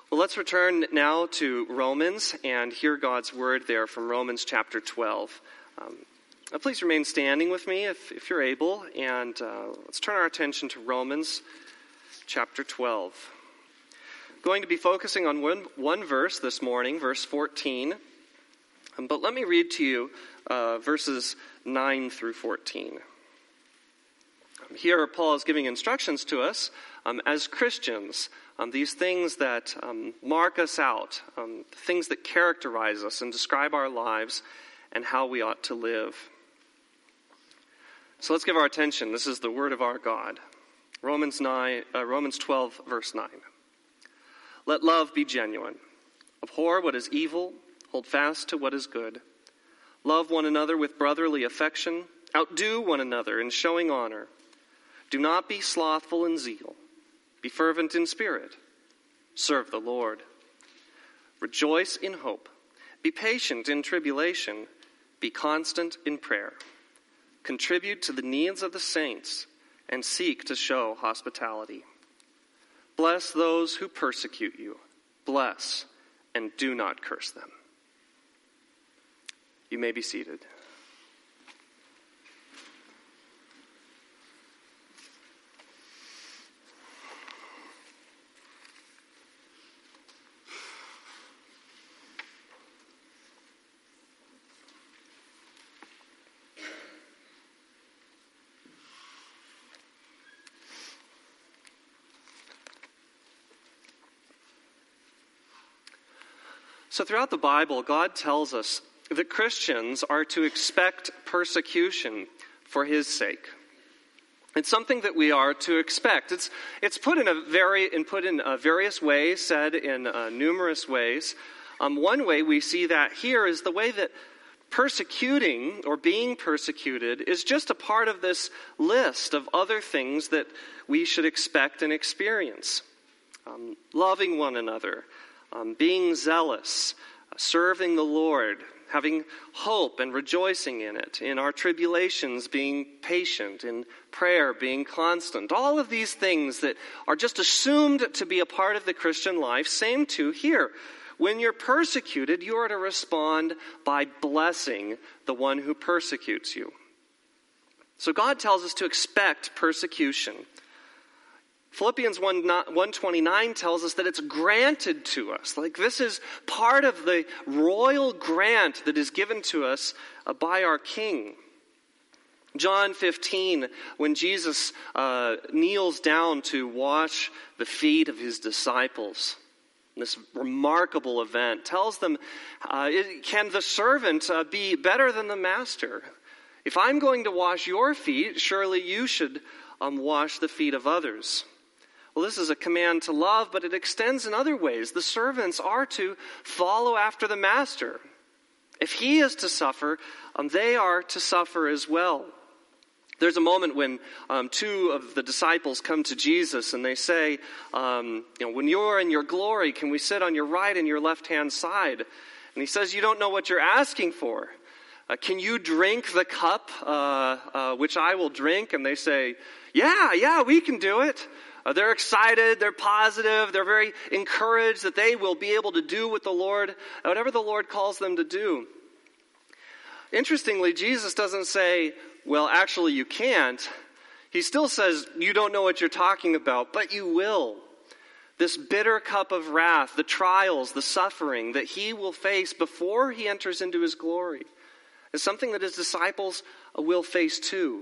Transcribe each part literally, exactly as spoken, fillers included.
Well, let's return now to Romans and hear God's word there from Romans chapter twelve. Um, uh, please remain standing with me if, if you're able, and uh, let's turn our attention to Romans chapter twelve. I'm going to be focusing on one, one verse this morning, verse fourteen, um, but let me read to you uh, verses nine through fourteen. Um, here, Paul is giving instructions to us um, as Christians. Um, these things that um, mark us out, um, things that characterize us and describe our lives and how we ought to live. So let's give our attention. This is the word of our God. Romans nine, uh, Romans twelve, verse nine. Let love be genuine. Abhor what is evil. Hold fast to what is good. Love one another with brotherly affection. Outdo one another in showing honor. Do not be slothful in zeal. Be fervent in spirit. Serve the Lord. Rejoice in hope. Be patient in tribulation. Be constant in prayer. Contribute to the needs of the saints and seek to show hospitality. Bless those who persecute you. Bless and do not curse them. You may be seated. So throughout the Bible, God tells us that Christians are to expect persecution for his sake. It's something that we are to expect. It's it's put in a very and put in uh, various ways, said in uh, numerous ways. Um, one way we see that here is the way that persecuting or being persecuted is just a part of this list of other things that we should expect and experience. Um, loving one another. Um, being zealous, uh, serving the Lord, having hope and rejoicing in it, in our tribulations being patient, in prayer being constant. All of these things that are just assumed to be a part of the Christian life, same too here. When you're persecuted, you are to respond by blessing the one who persecutes you. So God tells us to expect persecution. Philippians one twenty-nine tells us that it's granted to us. Like this is part of the royal grant that is given to us uh, by our King. John fifteen, when Jesus uh, kneels down to wash the feet of his disciples, this remarkable event, tells them, uh, can the servant uh, be better than the master? If I'm going to wash your feet, surely you should um, wash the feet of others. Well, this is a command to love, but it extends in other ways. The servants are to follow after the master. If he is to suffer, um, they are to suffer as well. There's a moment when um, two of the disciples come to Jesus and they say, um, you know, when you're in your glory, can we sit on your right and your left-hand side? And he says, you don't know what you're asking for. Uh, can you drink the cup uh, uh, which I will drink? And they say, yeah, yeah, we can do it. Uh, they're excited, they're positive, they're very encouraged that they will be able to do what the Lord, whatever the Lord calls them to do. Interestingly, Jesus doesn't say, well, actually you can't. He still says, you don't know what you're talking about, but you will. This bitter cup of wrath, the trials, the suffering that he will face before he enters into his glory is something that his disciples will face too.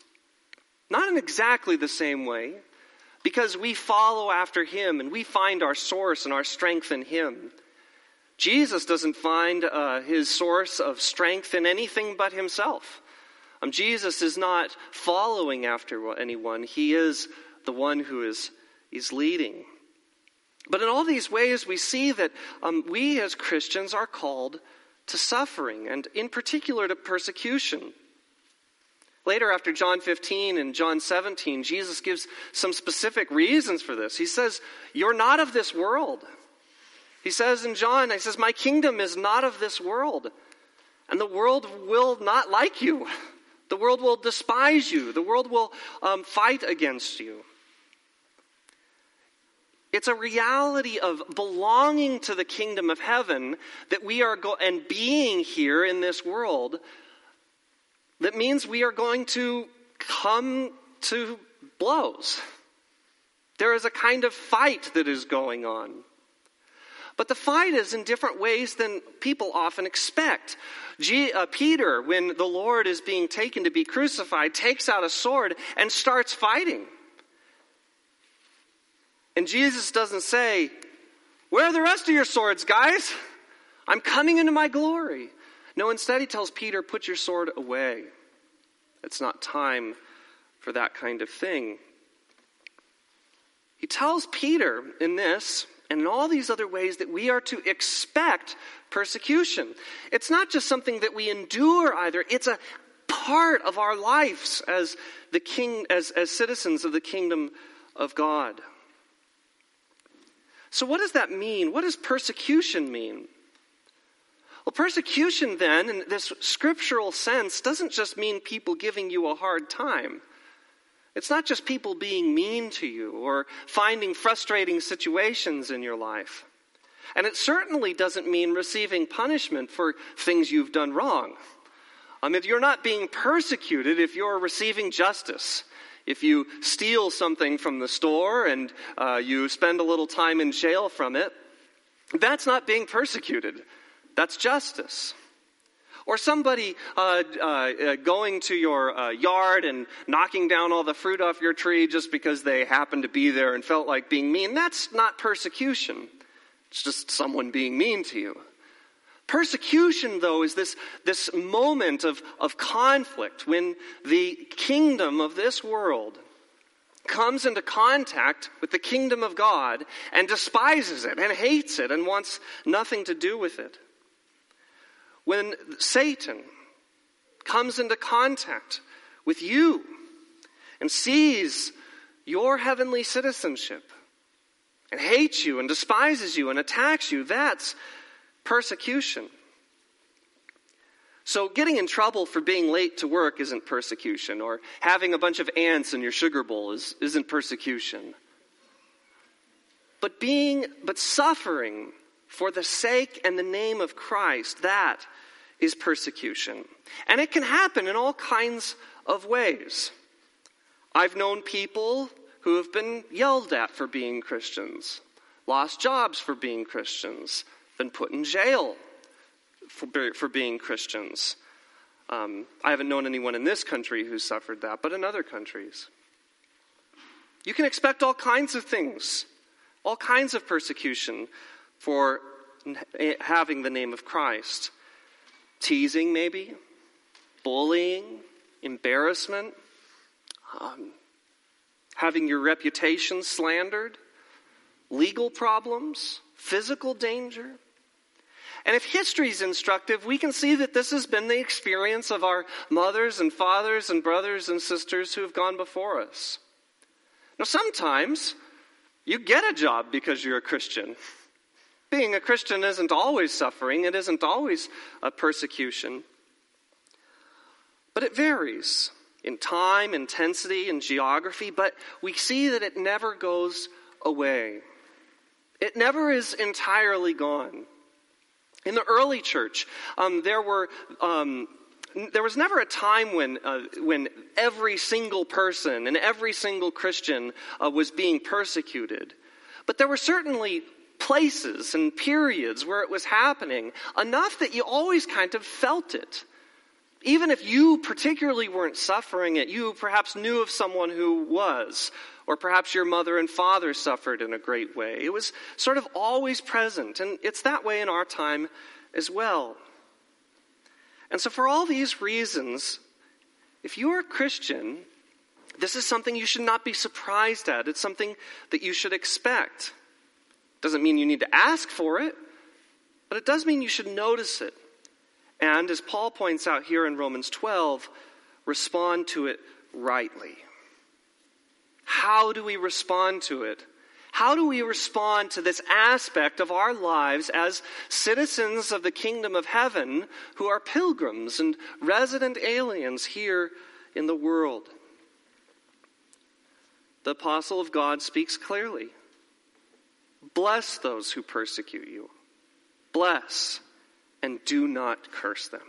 Not in exactly the same way, because we follow after him and we find our source and our strength in him. Jesus doesn't find uh, his source of strength in anything but himself. Um, Jesus is not following after anyone. He is the one who is, is leading. But in all these ways, we see that um, we as Christians are called to suffering, and in particular to persecution. Later, after John fifteen and John seventeen, Jesus gives some specific reasons for this. He says, you're not of this world. He says in John, he says, my kingdom is not of this world. And the world will not like you. The world will despise you. The world will um, fight against you. It's a reality of belonging to the kingdom of heaven that we are go- and being here in this world that means we are going to come to blows. There is a kind of fight that is going on. But the fight is in different ways than people often expect. G- uh, Peter, when the Lord is being taken to be crucified, takes out a sword and starts fighting. And Jesus doesn't say, "Where are the rest of your swords, guys? I'm coming into my glory." No, instead he tells Peter, "Put your sword away. It's not time for that kind of thing." He tells Peter in this and in all these other ways that we are to expect persecution. It's not just something that we endure either. It's a part of our lives as the king, as, as citizens of the kingdom of God. So what does that mean? What does persecution mean? Well, persecution then, in this scriptural sense, doesn't just mean people giving you a hard time. It's not just people being mean to you or finding frustrating situations in your life. And it certainly doesn't mean receiving punishment for things you've done wrong. I mean, you're not being persecuted if you're receiving justice. If you steal something from the store and uh, you spend a little time in jail from it, that's not being persecuted. That's justice. Or somebody uh, uh, going to your uh, yard and knocking down all the fruit off your tree just because they happened to be there and felt like being mean. That's not persecution. It's just someone being mean to you. Persecution, though, is this, this moment of, of conflict when the kingdom of this world comes into contact with the kingdom of God and despises it and hates it and wants nothing to do with it. When Satan comes into contact with you and sees your heavenly citizenship and hates you and despises you and attacks you, that's persecution. So getting in trouble for being late to work isn't persecution, or having a bunch of ants in your sugar bowl is, isn't persecution. But being, but suffering for the sake and the name of Christ, that is persecution. And it can happen in all kinds of ways. I've known people who have been yelled at for being Christians, lost jobs for being Christians, been put in jail for, for being Christians. Um, I haven't known anyone in this country who suffered that, but in other countries. You can expect all kinds of things, all kinds of persecution for having the name of Christ. Teasing, maybe, bullying, embarrassment, um, having your reputation slandered, legal problems, physical danger. And if history is instructive, we can see that this has been the experience of our mothers and fathers and brothers and sisters who have gone before us. Now, sometimes you get a job because you're a Christian. Being a Christian isn't always suffering. It isn't always a persecution. But it varies in time, intensity, and geography. But we see that it never goes away. It never is entirely gone. In the early church, um, there were um, there was never a time when uh, when every single person and every single Christian uh, was being persecuted. But there were certainly places and periods where it was happening, enough that you always kind of felt it. Even if you particularly weren't suffering it, you perhaps knew of someone who was, or perhaps your mother and father suffered in a great way. It was sort of always present, and it's that way in our time as well. And so for all these reasons, if you are a Christian, this is something you should not be surprised at. It's something that you should expect. Doesn't mean you need to ask for it, but it does mean you should notice it. And as Paul points out here in Romans twelve, respond to it rightly. How do we respond to it? How do we respond to this aspect of our lives as citizens of the kingdom of heaven who are pilgrims and resident aliens here in the world? The apostle of God speaks clearly. Bless those who persecute you. Bless and do not curse them.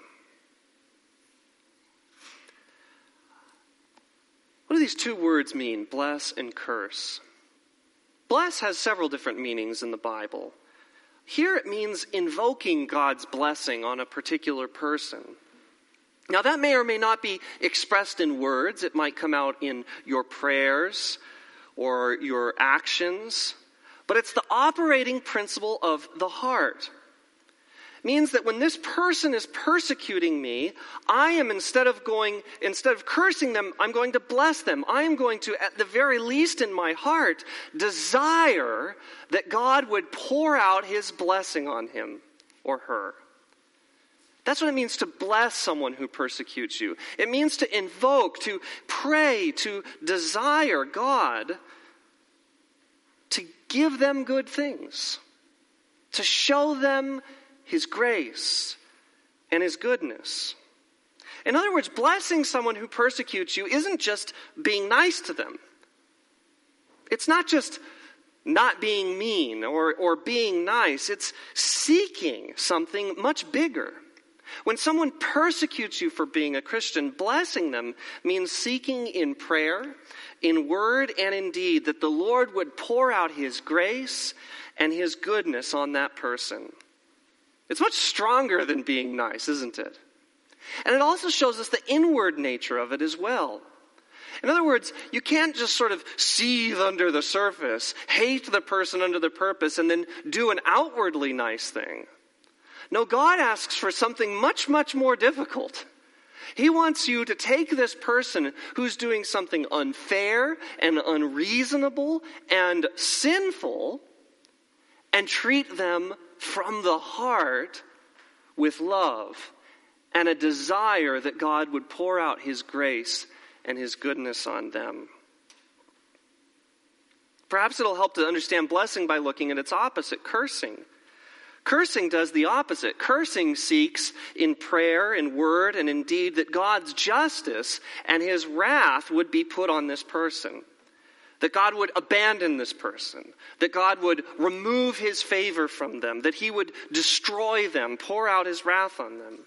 What do these two words mean, bless and curse? Bless has several different meanings in the Bible. Here it means invoking God's blessing on a particular person. Now that may or may not be expressed in words. It might come out in your prayers or your actions. But it's the operating principle of the heart. It means that when this person is persecuting me, I am, instead of going, instead of cursing them, I'm going to bless them. I am going to, at the very least in my heart, desire that God would pour out his blessing on him or her. That's what it means to bless someone who persecutes you. It means to invoke, to pray, to desire God to give them good things, to show them his grace and his goodness. In other words, blessing someone who persecutes you isn't just being nice to them. It's not just not being mean or, or being nice. It's seeking something much bigger. When someone persecutes you for being a Christian, blessing them means seeking in prayer, in word and in deed, that the Lord would pour out his grace and his goodness on that person. It's much stronger than being nice, isn't it? And it also shows us the inward nature of it as well. In other words, you can't just sort of seethe under the surface, hate the person under the purpose, and then do an outwardly nice thing. No, God asks for something much, much more difficult. He wants you to take this person who's doing something unfair and unreasonable and sinful and treat them from the heart with love and a desire that God would pour out his grace and his goodness on them. Perhaps it'll help to understand blessing by looking at its opposite, cursing. Cursing does the opposite. Cursing seeks in prayer, in word, and in deed that God's justice and his wrath would be put on this person. That God would abandon this person. That God would remove his favor from them. That he would destroy them, pour out his wrath on them.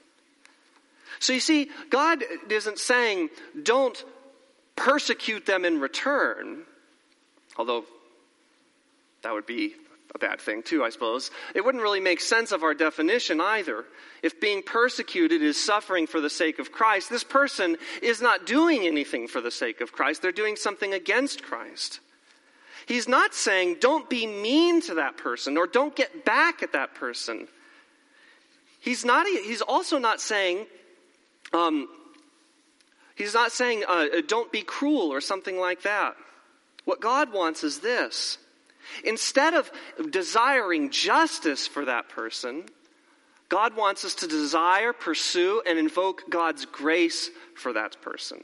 So you see, God isn't saying, don't persecute them in return. Although that would be a bad thing too, I suppose. It wouldn't really make sense of our definition either. If being persecuted is suffering for the sake of Christ, this person is not doing anything for the sake of Christ. They're doing something against Christ. He's not saying don't be mean to that person or don't get back at that person. He's not. He's also not saying. Um, he's not saying uh, don't be cruel or something like that. What God wants is this. Instead of desiring justice for that person, God wants us to desire, pursue, and invoke God's grace for that person.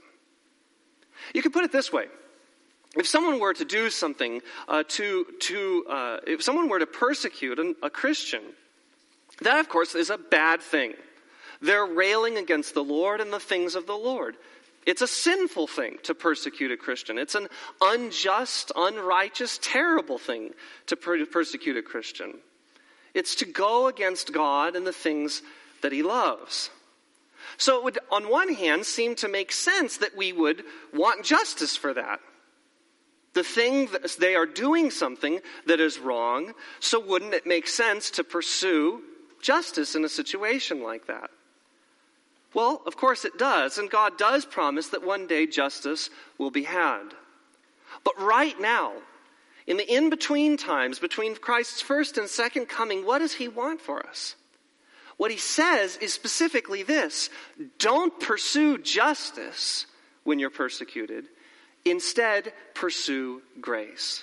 You could put it this way. If someone were to do something uh, to, to uh, if someone were to persecute an, a Christian, that of course is a bad thing. They're railing against the Lord and the things of the Lord. It's a sinful thing to persecute a Christian. It's an unjust, unrighteous, terrible thing to per- persecute a Christian. It's to go against God and the things that he loves. So it would, on one hand, seem to make sense that we would want justice for that. The thing that they are doing something that is wrong, so wouldn't it make sense to pursue justice in a situation like that? Well, of course it does, and God does promise that one day justice will be had. But right now, in the in-between times, between Christ's first and second coming, what does he want for us? What he says is specifically this: don't pursue justice when you're persecuted. Instead, pursue grace.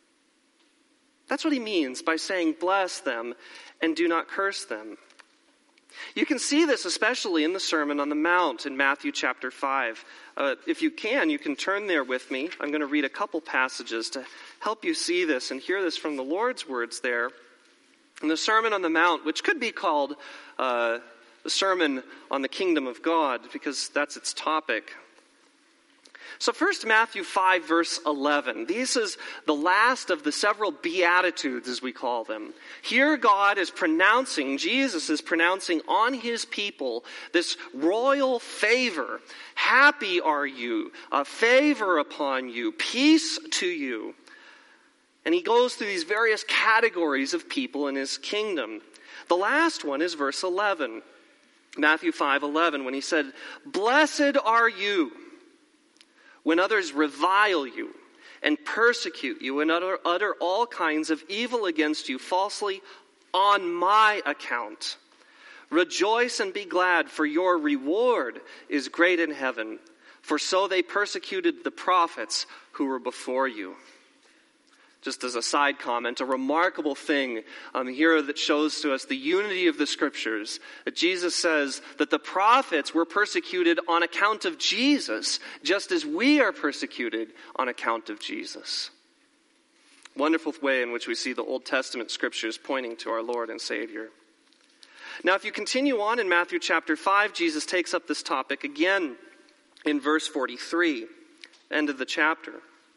That's what he means by saying bless them and do not curse them. You can see this especially in the Sermon on the Mount in Matthew chapter five. Uh, if you can, you can turn there with me. I'm going to read a couple passages to help you see this and hear this from the Lord's words there. In the Sermon on the Mount, which could be called uh, the Sermon on the Kingdom of God, because that's its topic. So first, Matthew five, verse eleven. This is the last of the several Beatitudes, as we call them. Here God is pronouncing, Jesus is pronouncing on his people this royal favor. Happy are you, a favor upon you, peace to you. And he goes through these various categories of people in his kingdom. The last one is verse eleven. Matthew five eleven, when he said, "Blessed are you when others revile you and persecute you and utter, utter all kinds of evil against you falsely on my account. Rejoice and be glad, for your reward is great in heaven. For so they persecuted the prophets who were before you." Just as a side comment, a remarkable thing um, here that shows to us the unity of the Scriptures. That Jesus says that the prophets were persecuted on account of Jesus, just as we are persecuted on account of Jesus. Wonderful way in which we see the Old Testament Scriptures pointing to our Lord and Savior. Now, if you continue on in Matthew chapter five, Jesus takes up this topic again in verse forty-three, end of the chapter.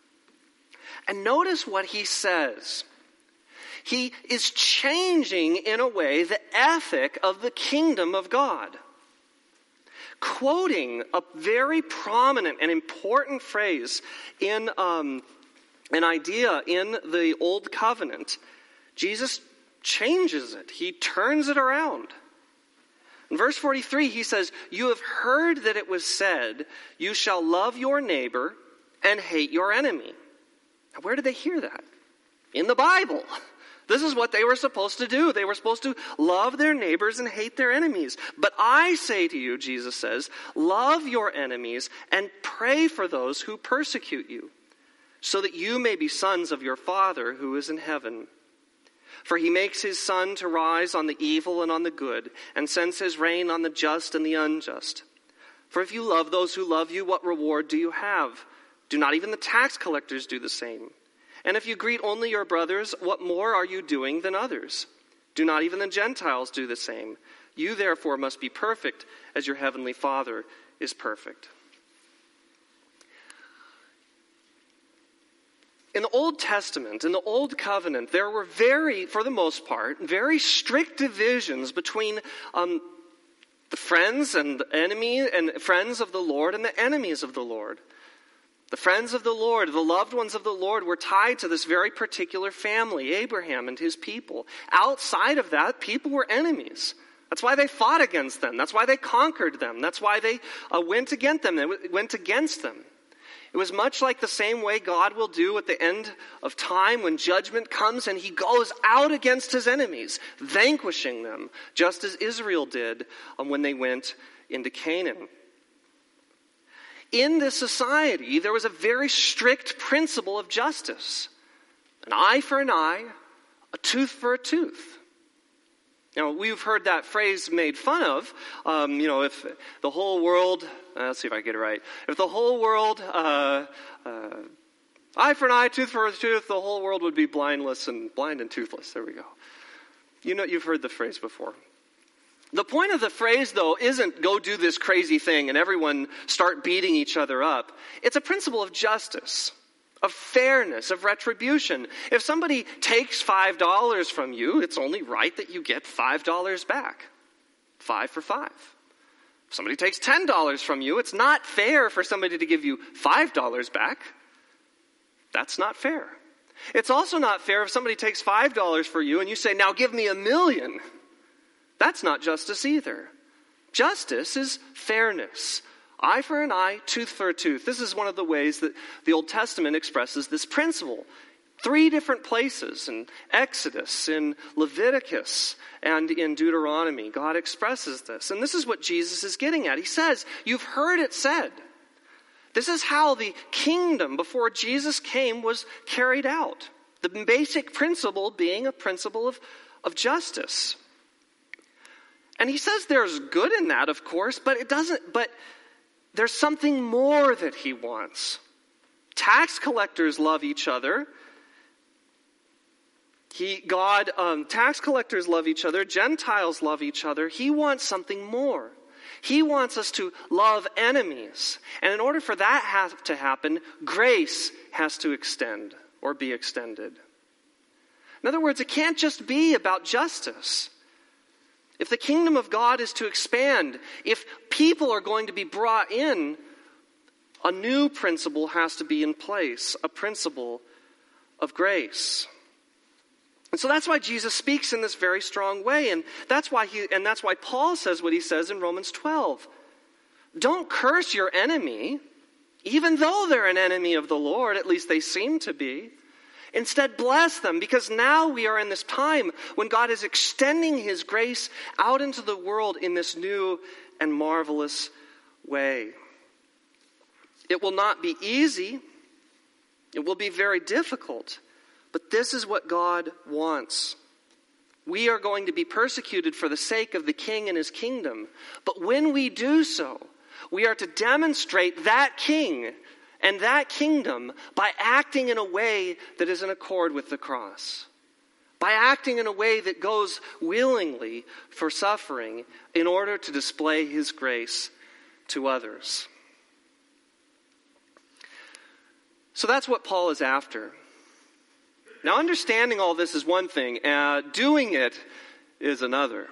And notice what he says. He is changing, in a way, the ethic of the kingdom of God. Quoting a very prominent and important phrase in um, an idea in the Old Covenant, Jesus changes it. He turns it around. In verse forty-three, he says, "You have heard that it was said, 'You shall love your neighbor and hate your enemy.'" Now, where did they hear that? In the Bible. This is what they were supposed to do. They were supposed to love their neighbors and hate their enemies. "But I say to you," Jesus says, "love your enemies and pray for those who persecute you, so that you may be sons of your Father who is in heaven. For he makes his sun to rise on the evil and on the good, and sends his rain on the just and the unjust. For if you love those who love you, what reward do you have? Do not even the tax collectors do the same? And if you greet only your brothers, what more are you doing than others? Do not even the Gentiles do the same? You therefore must be perfect, as your heavenly Father is perfect." In the Old Testament, in the Old Covenant, there were very, for the most part, very strict divisions between um, the friends and the enemy and friends of the Lord and the enemies of the Lord. The friends of the Lord, the loved ones of the Lord, were tied to this very particular family, Abraham and his people. Outside of that, people were enemies. That's why they fought against them. That's why they conquered them. That's why they uh, went against them. They went against them. It was much like the same way God will do at the end of time when judgment comes and he goes out against his enemies, vanquishing them, just as Israel did um, when they went into Canaan. In this society, there was a very strict principle of justice. An eye for an eye, a tooth for a tooth. Now, we've heard that phrase made fun of. Um, you know, if the whole world, uh, let's see if I get it right. If the whole world, uh, uh, eye for an eye, tooth for a tooth, the whole world would be blindless and blind and toothless. There we go. You know, you've heard the phrase before. The point of the phrase, though, isn't go do this crazy thing and everyone start beating each other up. It's a principle of justice, of fairness, of retribution. If somebody takes five dollars from you, it's only right that you get five dollars back. Five for five. If somebody takes ten dollars from you, it's not fair for somebody to give you five dollars back. That's not fair. It's also not fair if somebody takes five dollars for you and you say, "Now give me a million." That's not justice either. Justice is fairness. Eye for an eye, tooth for a tooth. This is one of the ways that the Old Testament expresses this principle. Three different places, in Exodus, in Leviticus, and in Deuteronomy, God expresses this. And this is what Jesus is getting at. He says, you've heard it said. This is how the kingdom before Jesus came was carried out. The basic principle being a principle of, of justice. And he says there's good in that, of course, but it doesn't, but there's something more that he wants. Tax collectors love each other. He, God, um, tax collectors love each other. Gentiles love each other. He wants something more. He wants us to love enemies. And in order for that have to happen, grace has to extend or be extended. In other words, it can't just be about justice. If the kingdom of God is to expand, if people are going to be brought in, a new principle has to be in place, a principle of grace. And so that's why Jesus speaks in this very strong way, and that's why he and that's why Paul says what he says in Romans twelve. Don't curse your enemy, even though they're an enemy of the Lord, at least they seem to be. Instead, bless them, because now we are in this time when God is extending his grace out into the world in this new and marvelous way. It will not be easy. It will be very difficult. But this is what God wants. We are going to be persecuted for the sake of the King and his kingdom. But when we do so, we are to demonstrate that King and that kingdom by acting in a way that is in accord with the cross. By acting in a way that goes willingly for suffering in order to display his grace to others. So that's what Paul is after. Now, understanding all this is one thing. Uh, doing it is another.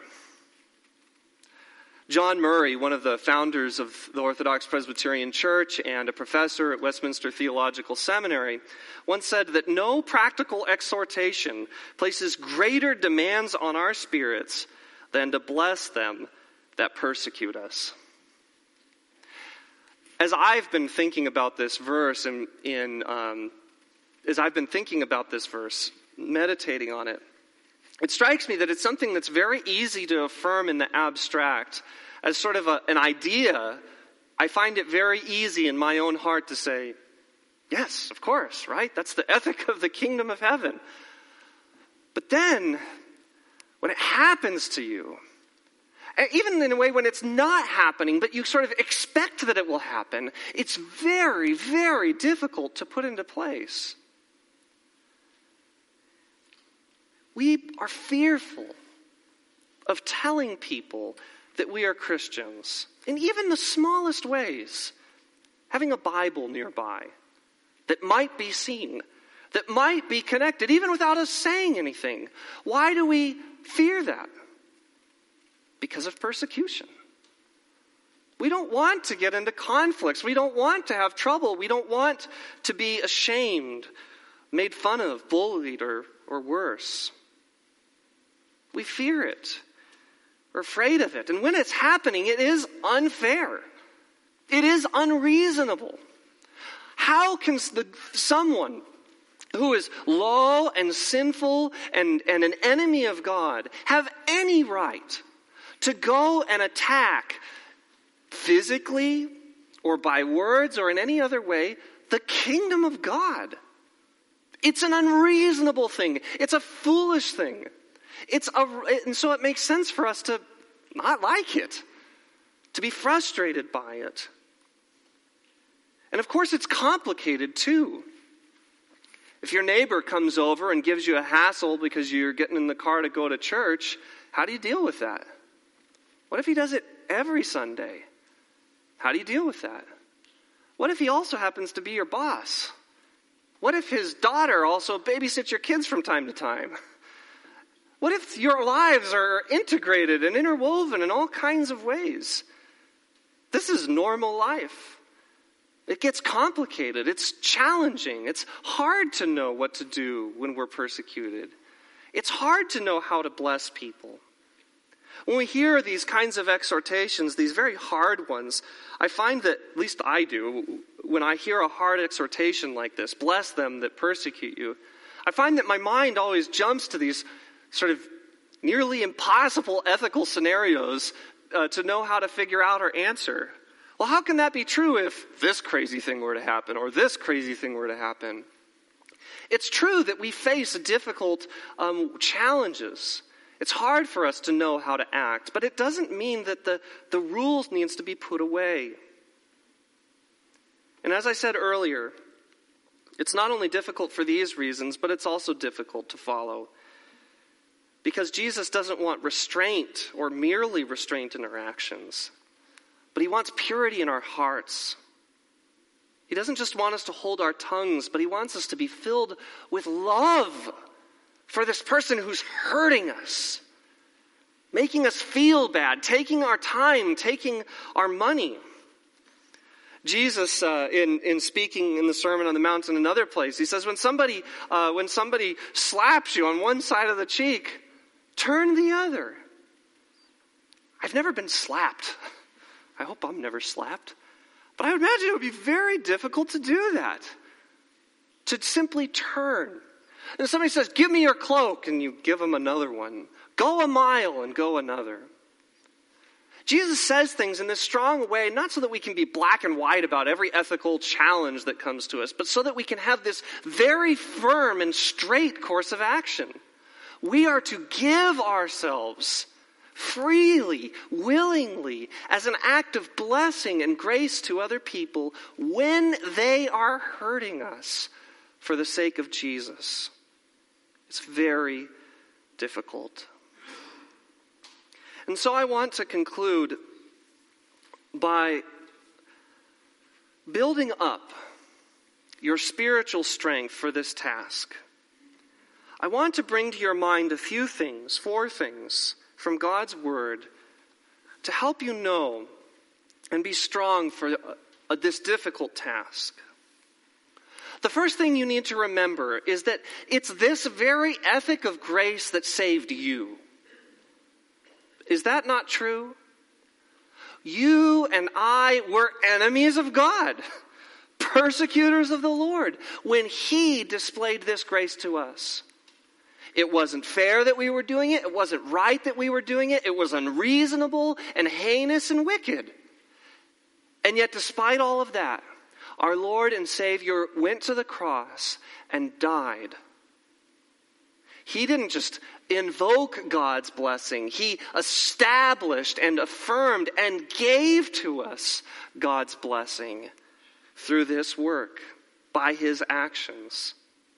John Murray, one of the founders of the Orthodox Presbyterian Church and a professor at Westminster Theological Seminary, once said that no practical exhortation places greater demands on our spirits than to bless them that persecute us. As I've been thinking about this verse and in, um, as I've been thinking about this verse, meditating on it, it strikes me that it's something that's very easy to affirm in the abstract. As sort of a, an idea, I find it very easy in my own heart to say, yes, of course, right? That's the ethic of the kingdom of heaven. But then, when it happens to you, even in a way when it's not happening, but you sort of expect that it will happen, it's very, very difficult to put into place. We are fearful of telling people that we are Christians in even the smallest ways. Having a Bible nearby that might be seen, that might be connected, even without us saying anything. Why do we fear that? Because of persecution. We don't want to get into conflicts. We don't want to have trouble. We don't want to be ashamed, made fun of, bullied, or, or worse. We fear it. We're afraid of it. And when it's happening, it is unfair. It is unreasonable. How can the, someone who is low and sinful and, and an enemy of God have any right to go and attack physically or by words or in any other way the kingdom of God? It's an unreasonable thing. It's a foolish thing. It's a, and so it makes sense for us to not like it, to be frustrated by it. And of course it's complicated too. If your neighbor comes over and gives you a hassle because you're getting in the car to go to church, how do you deal with that? What if he does it every Sunday? How do you deal with that? What if he also happens to be your boss? What if his daughter also babysits your kids from time to time? What if your lives are integrated and interwoven in all kinds of ways? This is normal life. It gets complicated. It's challenging. It's hard to know what to do when we're persecuted. It's hard to know how to bless people. When we hear these kinds of exhortations, these very hard ones, I find that, at least I do, when I hear a hard exhortation like this, bless them that persecute you, I find that my mind always jumps to these sort of nearly impossible ethical scenarios uh, to know how to figure out or answer. Well, how can that be true if this crazy thing were to happen or this crazy thing were to happen? It's true that we face difficult um, challenges. It's hard for us to know how to act, but it doesn't mean that the, the rules needs to be put away. And as I said earlier, it's not only difficult for these reasons, but it's also difficult to follow. Because Jesus doesn't want restraint or merely restraint in our actions, but he wants purity in our hearts. He doesn't just want us to hold our tongues, but he wants us to be filled with love for this person who's hurting us, making us feel bad, taking our time, taking our money. Jesus, uh, in, in speaking in the Sermon on the Mount in another place, he says when somebody, uh, when somebody slaps you on one side of the cheek, turn the other. I've never been slapped. I hope I'm never slapped. But I would imagine it would be very difficult to do that. To simply turn. And somebody says, give me your cloak, and you give them another one. Go a mile and go another. Jesus says things in this strong way, not so that we can be black and white about every ethical challenge that comes to us, but so that we can have this very firm and straight course of action. We are to give ourselves freely, willingly, as an act of blessing and grace to other people when they are hurting us for the sake of Jesus. It's very difficult. And so I want to conclude by building up your spiritual strength for this task. I want to bring to your mind a few things, four things, from God's Word to help you know and be strong for uh, this difficult task. The first thing you need to remember is that it's this very ethic of grace that saved you. Is that not true? You and I were enemies of God, persecutors of the Lord, when He displayed this grace to us. It wasn't fair that we were doing it. It wasn't right that we were doing it. It was unreasonable and heinous and wicked. And yet, despite all of that, our Lord and Savior went to the cross and died. He didn't just invoke God's blessing. He established and affirmed and gave to us God's blessing through this work, by His actions.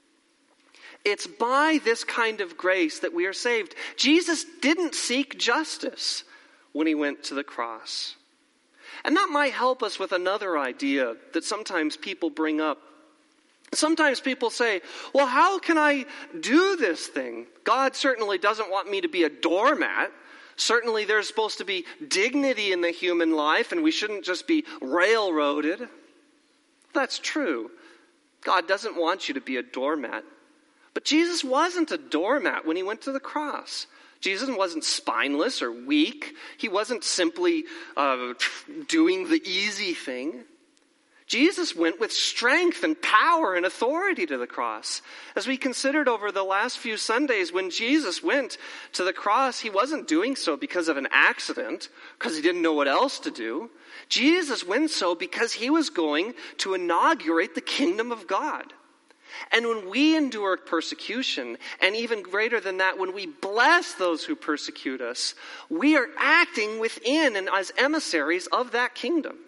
It's by this kind of grace that we are saved. Jesus didn't seek justice when He went to the cross. And that might help us with another idea that sometimes people bring up. Sometimes people say, well, how can I do this thing? God certainly doesn't want me to be a doormat. Certainly there's supposed to be dignity in the human life, and we shouldn't just be railroaded. That's true. God doesn't want you to be a doormat. But Jesus wasn't a doormat when He went to the cross. Jesus wasn't spineless or weak. He wasn't simply uh, doing the easy thing. Jesus went with strength and power and authority to the cross. As we considered over the last few Sundays, when Jesus went to the cross, He wasn't doing so because of an accident, because He didn't know what else to do. Jesus went so because He was going to inaugurate the kingdom of God. And when we endure persecution, and even greater than that, when we bless those who persecute us, we are acting within and as emissaries of that kingdom.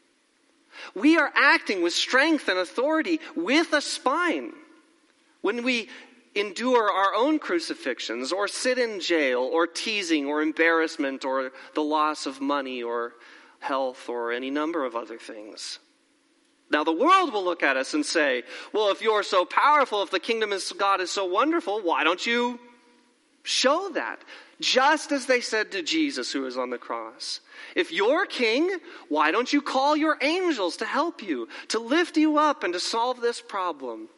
We are acting with strength and authority with a spine. When we endure our own crucifixions, or sit in jail, or teasing, or embarrassment, or the loss of money, or health, or any number of other things. Now the world will look at us and say, well, if you're so powerful, if the kingdom of God is so wonderful, why don't you show that? Just as they said to Jesus who was on the cross. If you're king, why don't you call your angels to help you, to lift you up and to solve this problem?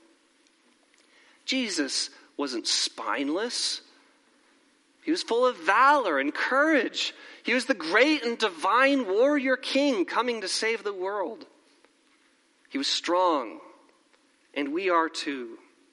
Jesus wasn't spineless. He was full of valor and courage. He was the great and divine warrior king coming to save the world. He was strong, and we are too.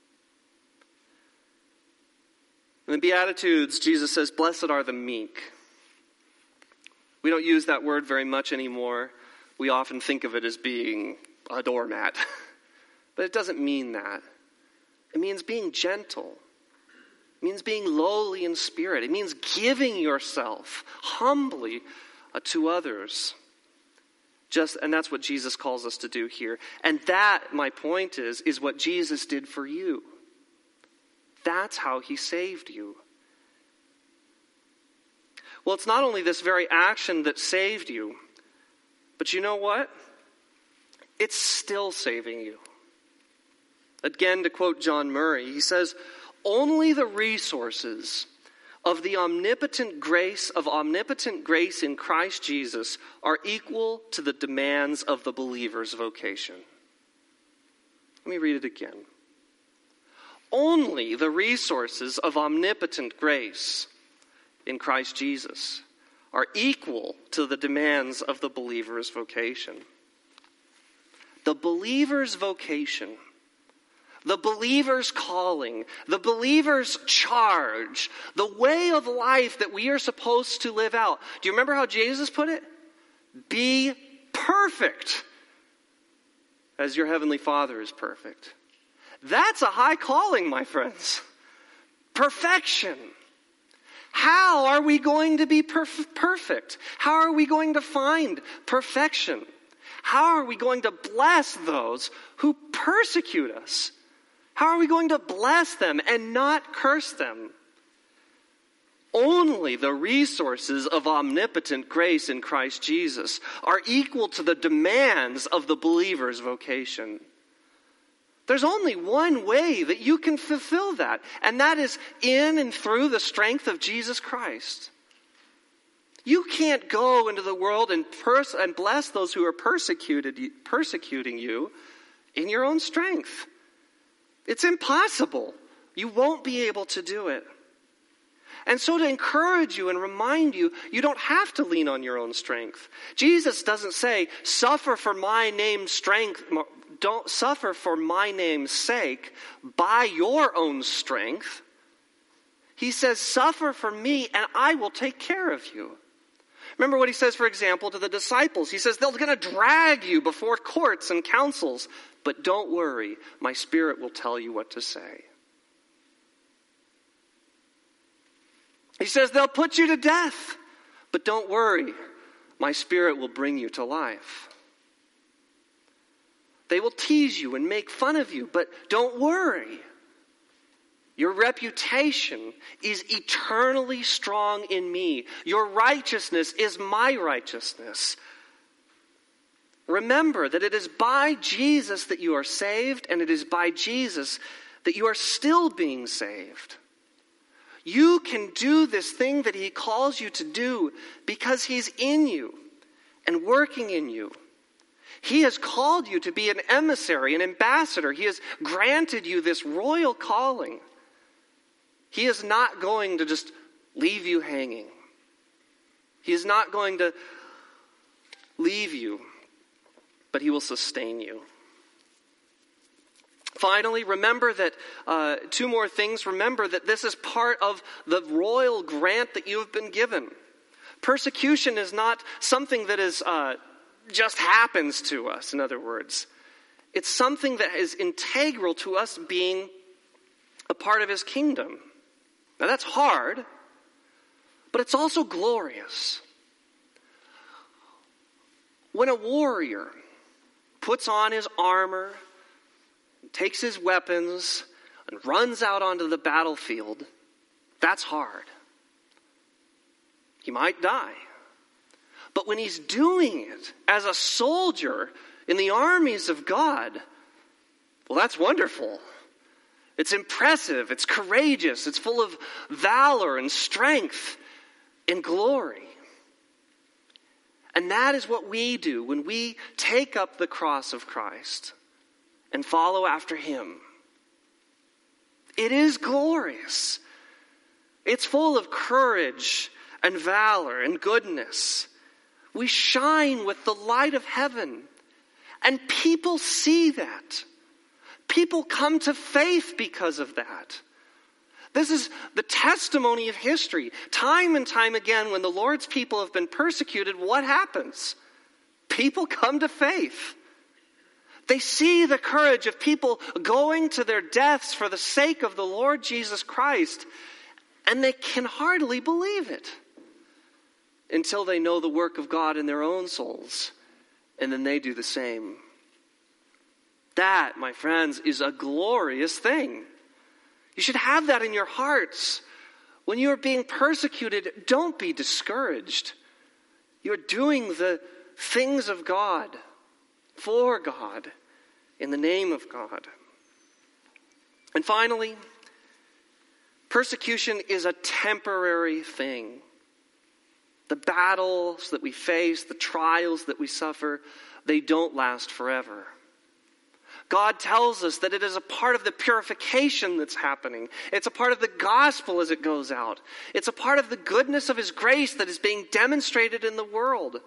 In the Beatitudes, Jesus says, blessed are the meek. We don't use that word very much anymore. We often think of it as being a doormat. But it doesn't mean that. It means being gentle. It means being lowly in spirit. It means giving yourself humbly uh, to others. Just, and that's what Jesus calls us to do here. And that, my point is, is what Jesus did for you. That's how He saved you. Well, it's not only this very action that saved you, But you know what? It's still saving you. Again, to quote John Murray, he says, only the resources of the omnipotent grace of omnipotent grace in Christ Jesus are equal to the demands of the believer's vocation. Let me read it again. Only the resources of omnipotent grace in Christ Jesus are equal to the demands of the believer's vocation. The believer's vocation, the believer's calling, the believer's charge, the way of life that we are supposed to live out. Do you remember how Jesus put it? Be perfect as your heavenly Father is perfect. That's a high calling, my friends. Perfection. How are we going to be perf- perfect? How are we going to find perfection? How are we going to bless those who persecute us? How are we going to bless them and not curse them? Only the resources of omnipotent grace in Christ Jesus are equal to the demands of the believer's vocation. There's only one way that you can fulfill that, and that is in and through the strength of Jesus Christ. You can't go into the world and, pers- and bless those who are persecuted, persecuting you in your own strength. It's impossible. You won't be able to do it. And so to encourage you and remind you, you don't have to lean on your own strength. Jesus doesn't say, suffer for my name's strength, don't suffer for my name's sake by your own strength. He says, suffer for me and I will take care of you. Remember what he says, for example, to the disciples. He says, they're going to drag you before courts and councils, but don't worry, my Spirit will tell you what to say. He says, they'll put you to death, but don't worry, my Spirit will bring you to life. They will tease you and make fun of you, but don't worry. Your reputation is eternally strong in me. Your righteousness is my righteousness. Remember that it is by Jesus that you are saved, and it is by Jesus that you are still being saved. You can do this thing that he calls you to do because he's in you and working in you. He has called you to be an emissary, an ambassador. He has granted you this royal calling. He is not going to just leave you hanging. He is not going to leave you, but he will sustain you. Finally, remember that, uh, two more things. Remember that this is part of the royal grant that you have been given. Persecution is not something that is uh, just happens to us, in other words. It's something that is integral to us being a part of his kingdom. Now that's hard, but it's also glorious. When a warrior puts on his armor, takes his weapons, and runs out onto the battlefield, that's hard. He might die. But when he's doing it as a soldier in the armies of God, well, that's wonderful. It's impressive, it's courageous, it's full of valor and strength and glory. And that is what we do when we take up the cross of Christ and follow after him. It is glorious. It's full of courage and valor and goodness. We shine with the light of heaven, and people see that. People come to faith because of that. This is the testimony of history. Time and time again, when the Lord's people have been persecuted, what happens? People come to faith. They see the courage of people going to their deaths for the sake of the Lord Jesus Christ, and they can hardly believe it until they know the work of God in their own souls, and then they do the same. That, my friends, is a glorious thing. You should have that in your hearts. When you are being persecuted, don't be discouraged. You're doing the things of God, for God, in the name of God. And finally, persecution is a temporary thing. The battles that we face, the trials that we suffer, they don't last forever. God tells us that it is a part of the purification that's happening. It's a part of the gospel as it goes out. It's a part of the goodness of his grace that is being demonstrated in the world.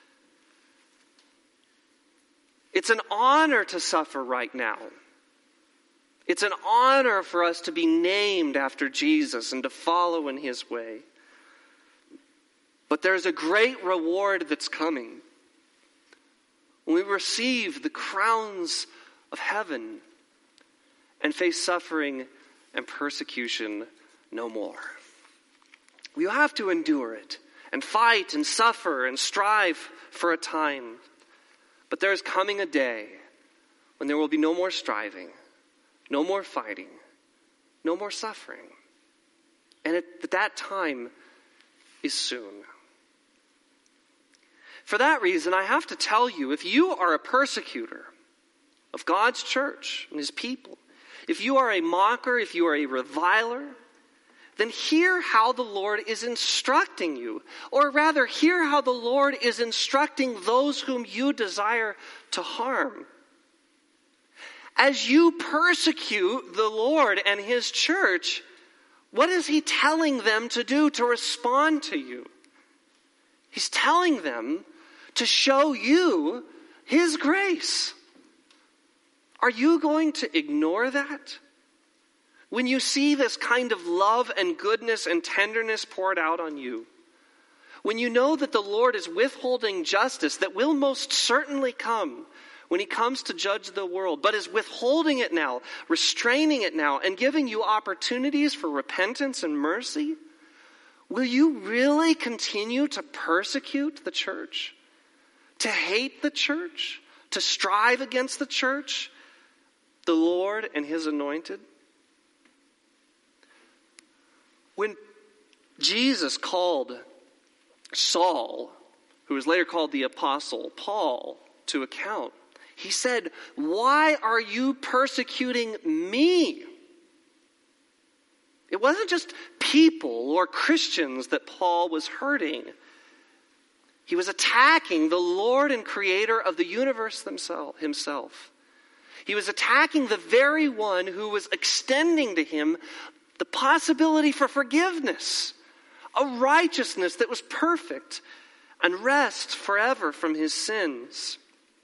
It's an honor to suffer right now. It's an honor for us to be named after Jesus and to follow in his way. But there's a great reward that's coming. When we receive the crowns of heaven and face suffering and persecution no more. We have to endure it and fight and suffer and strive for a time. But there is coming a day when there will be no more striving, no more fighting, no more suffering. And at that time is soon. For that reason, I have to tell you, if you are a persecutor of God's church and his people, if you are a mocker, if you are a reviler, then hear how the Lord is instructing you. Or rather, hear how the Lord is instructing those whom you desire to harm. As you persecute the Lord and his church, what is he telling them to do to respond to you? He's telling them to show you his grace. Are you going to ignore that? When you see this kind of love and goodness and tenderness poured out on you, when you know that the Lord is withholding justice that will most certainly come when he comes to judge the world, but is withholding it now, restraining it now, and giving you opportunities for repentance and mercy, will you really continue to persecute the church? To hate the church? To strive against the church? The Lord and his anointed? When Jesus called Saul, who was later called the Apostle Paul, to account, he said, "Why are you persecuting me?" It wasn't just people or Christians that Paul was hurting. He was attacking the Lord and Creator of the universe himself. He was attacking the very one who was extending to him the possibility for forgiveness, a righteousness that was perfect, and rest forever from his sins.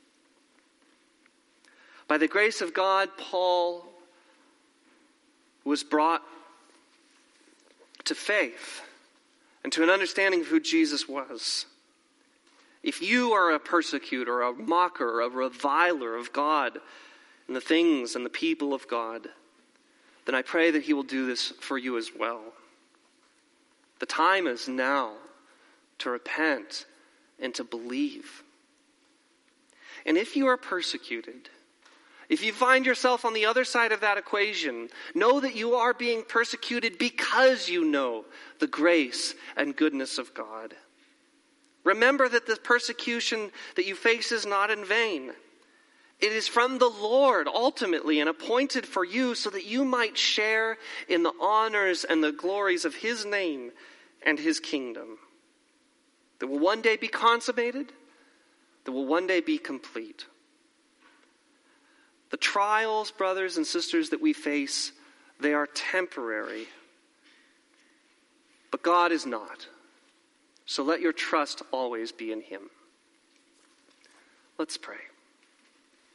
By the grace of God, Paul was brought to faith and to an understanding of who Jesus was. If you are a persecutor, a mocker, a reviler of God and the things and the people of God, then I pray that he will do this for you as well. The time is now to repent and to believe. And if you are persecuted, if you find yourself on the other side of that equation, know that you are being persecuted because you know the grace and goodness of God. Remember that the persecution that you face is not in vain. It is from the Lord ultimately and appointed for you so that you might share in the honors and the glories of his name and his kingdom. That will one day be consummated, that will one day be complete. The trials, brothers and sisters, that we face, they are temporary. But God is not. So let your trust always be in him. Let's pray.